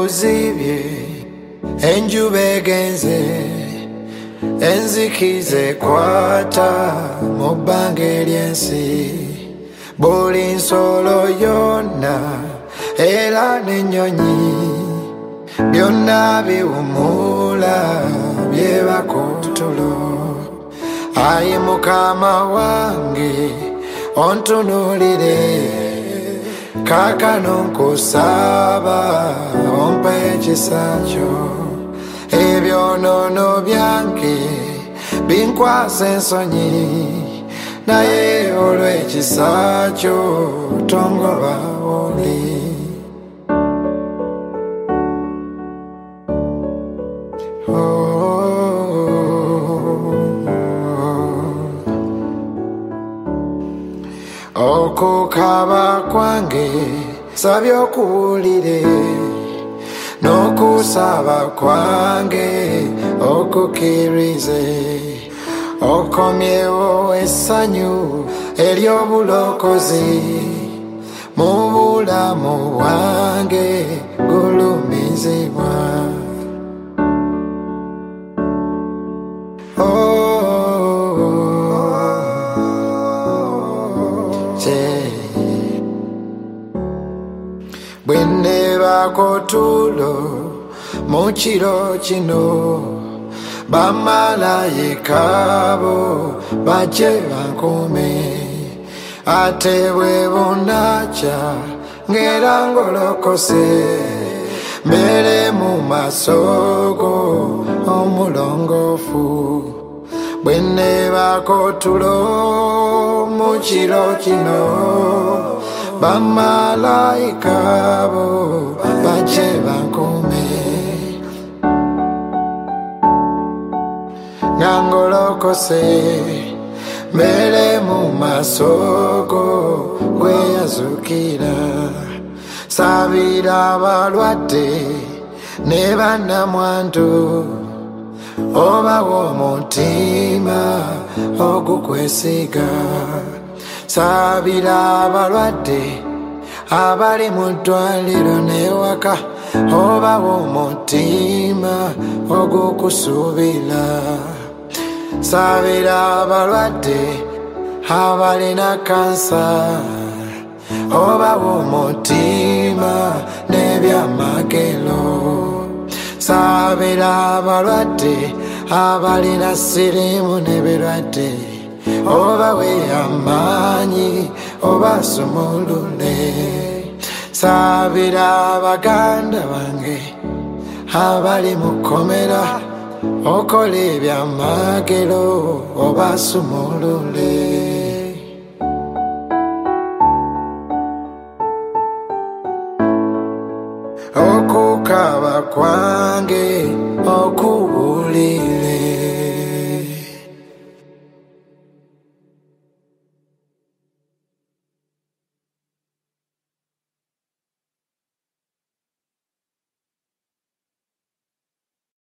buzibye enjuba egenze enzikize kwata mu bbanga ery'ensi buli nsolo yonna era n'ennyonyi byonna biwummula byebaka otulo. Ayi Mukama wange ontunuulire kaakano nkusaba ompe ekisa kyo ebyonoono byange binkwasa ensonyi naye olw'ekisa kyo tongoba oli. Okukaaba kwange sabye okuwulire n'okusaba kwange okukkirize okomyewo essanyu ery'obulokozi mu bulamu bwange gulumizibwa. Bwe nneebako tulo mu kiro kino bamalayika bo bajje bankuume ate bwe bunakya ngera ngolokose mbeere mu maaso go omulongoofu. Bwe nneebako tulo mu kiro kino bamalayika bo bajje bankuume nga ngolokose mbeere mu maaso go gweyazuukira. Saabira abalwadde ne bannamwandu obawa omutima ogukwesiga. Saabira abalwadde abali mu ddwaliro n'ewaka obawa omutima ogukusuubira. Saabira abalwadde abalina kansa obawa omutima n'ebyamagero. Saabira abalwadde abalina siriimu n'ebirwadde obawe amaanyi obasumulule. Saabira abaganda bange abali mu kkomera okola ebyamagero obasumulule.